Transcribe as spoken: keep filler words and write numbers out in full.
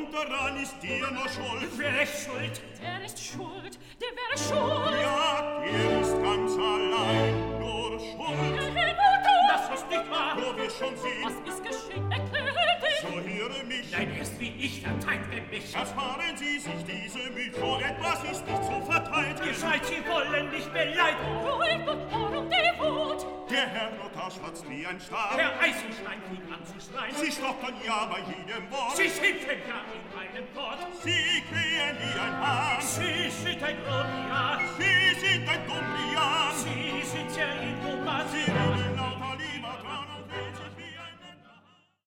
Und daran ist dir noch schuld. Wer ist schuld? Der ist schuld, der wäre schuld. Ja, der ist ganz allein nur schuld. Der Herr Mutter! Das ist nicht wahr. Wo wir schon sehen, Was ist geschehen? Erkläre dich! so höre mich. Nein, erst wie ich verteidige mich. Ersparen Sie sich diese Mühe, so etwas ist nicht zu verteidigen. Gescheit, Sie wollen mich beleidigen. Ruhig und warum die Wut? Der Herr Notar schwatzt wie ein Stab. Herr Eisenstein fing an zu schreien. Sie stottern ja bei jedem Wort. Sie schimpfen ja in meinem Wort. Sie krähen wie ein Hahn. Sie sind ein Grobian. Sie sind ein Dumbrian. Sie sind sehr inhuman. Sie reden laut